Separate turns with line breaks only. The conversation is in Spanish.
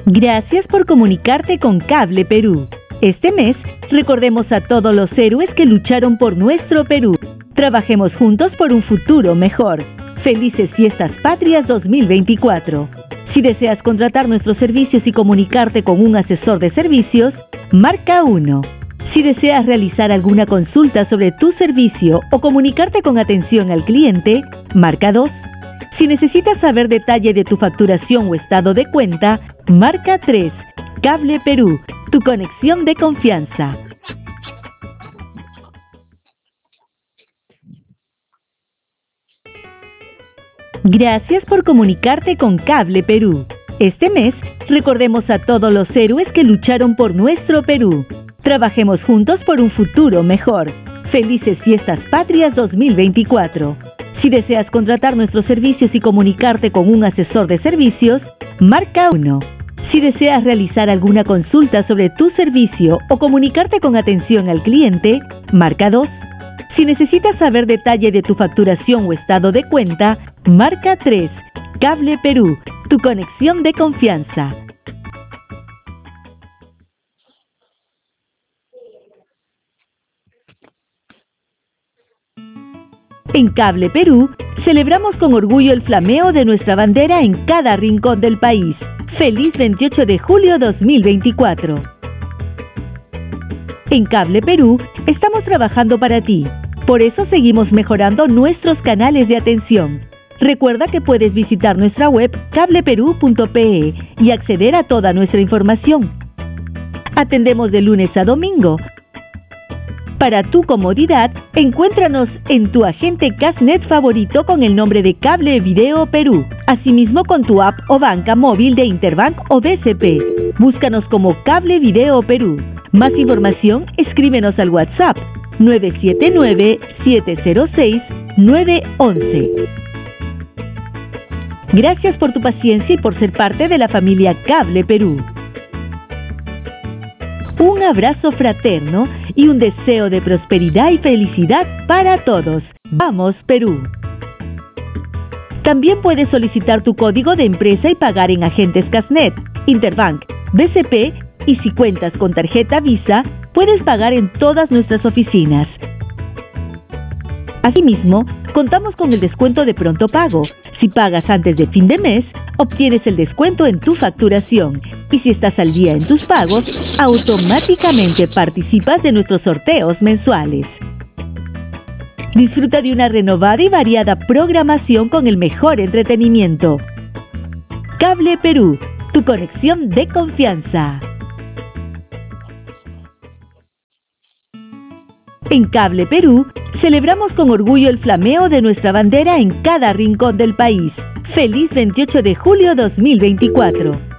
Gracias por comunicarte con Cable Perú. Este mes, recordemos a todos los héroes que lucharon por nuestro Perú. Trabajemos juntos por un futuro mejor. Felices Fiestas Patrias 2024. Si deseas contratar nuestros servicios y comunicarte con un asesor de servicios, marca 1. Si deseas realizar alguna consulta sobre tu servicio o comunicarte con atención al cliente, marca 2. Si necesitas saber detalle de tu facturación o estado de cuenta, marca 3. Cable Perú, tu conexión de confianza. Gracias por comunicarte con Cable Perú. Este mes, recordemos a todos los héroes que lucharon por nuestro Perú. Trabajemos juntos por un futuro mejor. Felices Fiestas Patrias 2024. Si deseas contratar nuestros servicios y comunicarte con un asesor de servicios, marca 1. Si deseas realizar alguna consulta sobre tu servicio o comunicarte con atención al cliente, marca 2. Si necesitas saber detalle de tu facturación o estado de cuenta, marca 3. Cable Perú, tu conexión de confianza. En Cable Perú, celebramos con orgullo el flameo de nuestra bandera en cada rincón del país. ¡Feliz 28 de julio 2024! En Cable Perú, estamos trabajando para ti. Por eso seguimos mejorando nuestros canales de atención. Recuerda que puedes visitar nuestra web cableperú.pe y acceder a toda nuestra información. Atendemos de lunes a domingo. Para tu comodidad, encuéntranos en tu agente Casnet favorito con el nombre de Cable Video Perú, asimismo con tu app o banca móvil de Interbank o BCP. Búscanos como Cable Video Perú. Más información, escríbenos al WhatsApp 979-706-911. Gracias por tu paciencia y por ser parte de la familia Cable Perú. Un abrazo fraterno y un deseo de prosperidad y felicidad para todos. ¡Vamos, Perú! También puedes solicitar tu código de empresa y pagar en agentes Casnet, Interbank, BCP y si cuentas con tarjeta Visa, puedes pagar en todas nuestras oficinas. Asimismo, contamos con el descuento de pronto pago. Si pagas antes de fin de mes, obtienes el descuento en tu facturación. Y si estás al día en tus pagos, automáticamente participas de nuestros sorteos mensuales. Disfruta de una renovada y variada programación con el mejor entretenimiento. Cable Perú, tu conexión de confianza. En Cable Perú, celebramos con orgullo el flameo de nuestra bandera en cada rincón del país. ¡Feliz 28 de julio 2024!